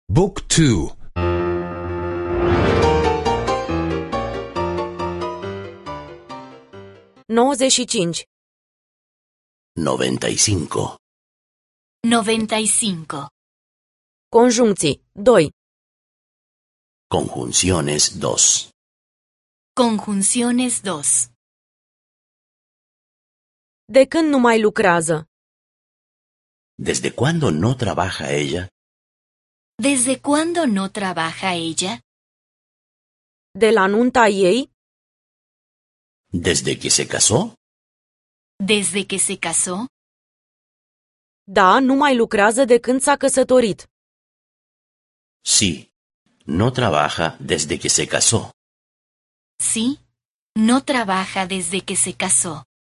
Book 2. 95. 95. 95. Conjuncții 2. Conjunciones 2. Conjunciones 2. De când nu mai lucrează? ¿Desde cuándo no trabaja ella? ¿Desde cuándo no trabaja ella? De la nunta ei? ¿Desde que se casó? ¿Desde que se casó? Da, nu mai lucrează de când s-a căsătorit. Sí, no trabaja desde que se casó. Sí, no trabaja desde que se casó.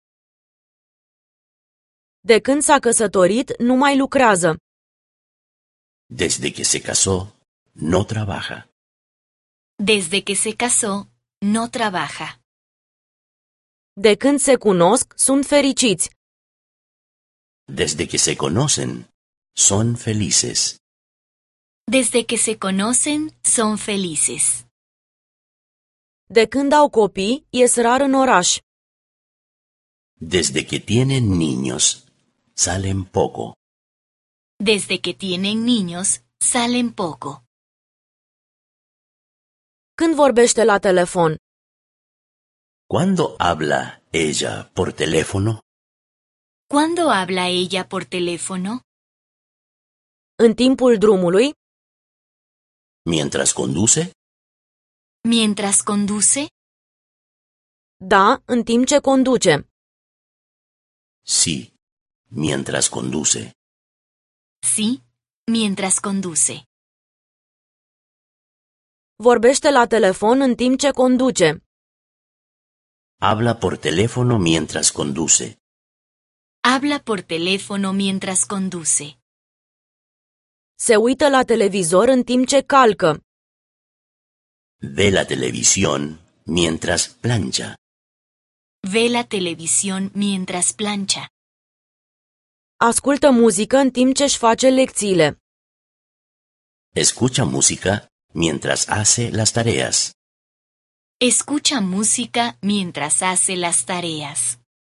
De când s-a căsătorit, nu mai lucrează. Desde que se casó, no trabaja. Desde que se casó, no trabaja. De când se cunosc, sunt fericiți. Desde que se conocen, son felices. Desde que se conocen, son felices. De când au copii, ies rar în oraș. Desde que tienen niños, salen poco. Desde que tienen niños, salen poco. Când vorbește la telefon? ¿Cuándo habla ella por teléfono? ¿Cuándo habla ella por teléfono? În timpul drumului? ¿Mientras conduce? ¿Mientras conduce? Da, în timp ce conduce. Sí, mientras conduce. Sí, mientras conduce. Vorbește la telefon în timp ce conduce. Habla por teléfono mientras conduce. Habla por teléfono mientras conduce. Se uită la televizor în timp ce calcă. Ve la televisión mientras plancha. Ve la televisión mientras plancha. Ascultă muzică în timp ce își face lecțiile. Escucha música mientras hace las tareas. Escucha música mientras hace las tareas.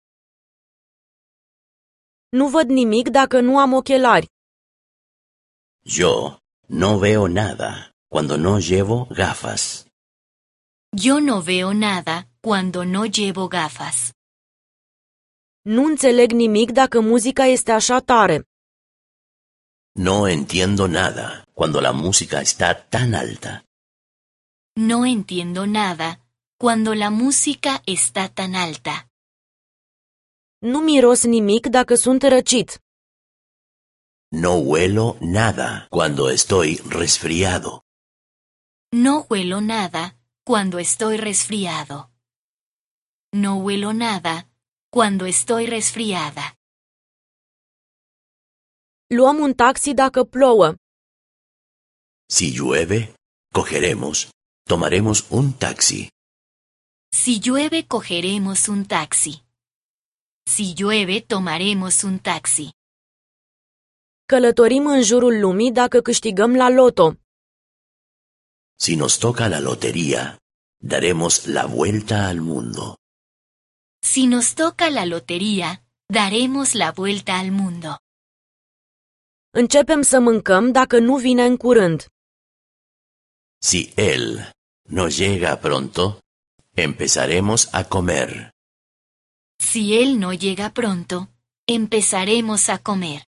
Nu văd nimic dacă nu am ochelari. Yo no veo nada cuando no llevo gafas. Yo no veo nada cuando no llevo gafas. Nu înțeleg nimic dacă muzica este așa tare. No entiendo nada cuando la música está tan alta. No entiendo nada cuando la música está tan alta. Nu miros nimic dacă sunt răcit. No huelo nada cuando estoy resfriado. No huelo nada cuando estoy resfriado. No huelo nada cuando estoy resfriada. Luăm un taxi dacă plouă. Si llueve, tomaremos un taxi. Si llueve, cogeremos un taxi. Si llueve, tomaremos un taxi. Călătorim în jurul lumii dacă câștigăm la loto. Si nos toca la lotería, daremos la vuelta al mundo. Si nos toca la lotería, daremos la vuelta al mundo. Începem să mâncăm dacă nu vine în curând. Si él no llega pronto, empezaremos a comer. Si él no llega pronto, empezaremos a comer.